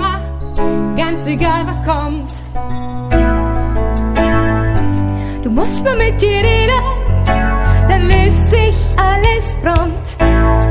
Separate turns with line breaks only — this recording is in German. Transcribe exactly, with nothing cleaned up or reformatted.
Mama, ganz egal was kommt. Du musst nur mit dir reden, dann löst sich alles prompt.